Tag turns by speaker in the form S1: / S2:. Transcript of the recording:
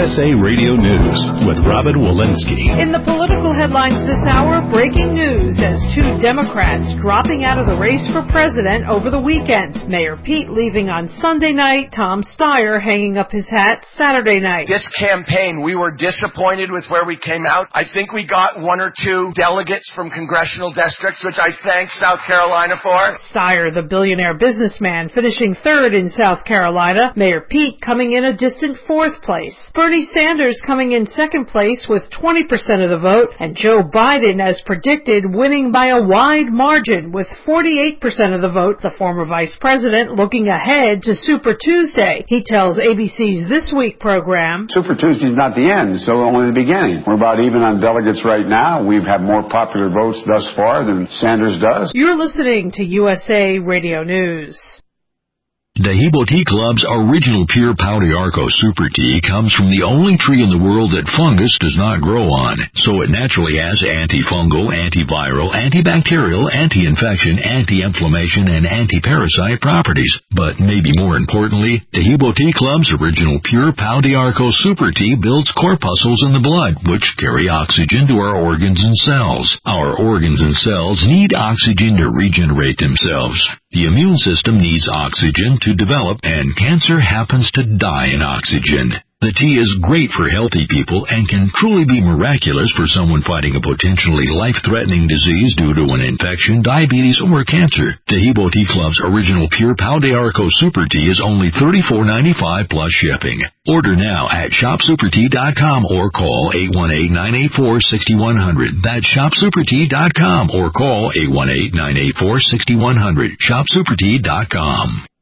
S1: USA Radio News with Robin Walensky.
S2: In the political headlines this hour, breaking news as two Democrats dropping out of the race for president over the weekend. Mayor Pete leaving on Sunday night, Tom Steyer hanging up his hat Saturday night.
S3: This campaign, we were disappointed with where we came out. I think we got one or two delegates from congressional districts, which I thank South Carolina for.
S2: Steyer, the billionaire businessman, finishing third in South Carolina. Mayor Pete coming in a distant fourth place. Bernie Sanders coming in second place with 20% of the vote. And Joe Biden, as predicted, winning by a wide margin with 48% of the vote. The former vice president looking ahead to Super Tuesday. He tells ABC's This Week program,
S4: Super Tuesday's not the end, so only the beginning. We're about even on delegates right now. We've had more popular votes thus far than Sanders does.
S2: You're listening to USA Radio News.
S5: Dehibo Tea Club's original pure Pau d'Arco Super Tea comes from the only tree in the world that fungus does not grow on, so it naturally has antifungal, antiviral, antibacterial, anti-infection, anti-inflammation, and anti-parasite properties. But maybe more importantly, Dehibo Tea Club's original pure Pau d'Arco Super Tea builds corpuscles in the blood, which carry oxygen to our organs and cells. Our organs and cells need oxygen to regenerate themselves. The immune system needs oxygen to develop, and cancer happens to die in oxygen. The tea is great for healthy people and can truly be miraculous for someone fighting a potentially life-threatening disease due to an infection, diabetes, or cancer. Dehibo Tea Club's original pure Pau d'Arco Super Tea is only $34.95 plus shipping. Order now at shopsupertea.com or call 818-984-6100. That's shopsupertea.com or call 818-984-6100. Shopsupertea.com.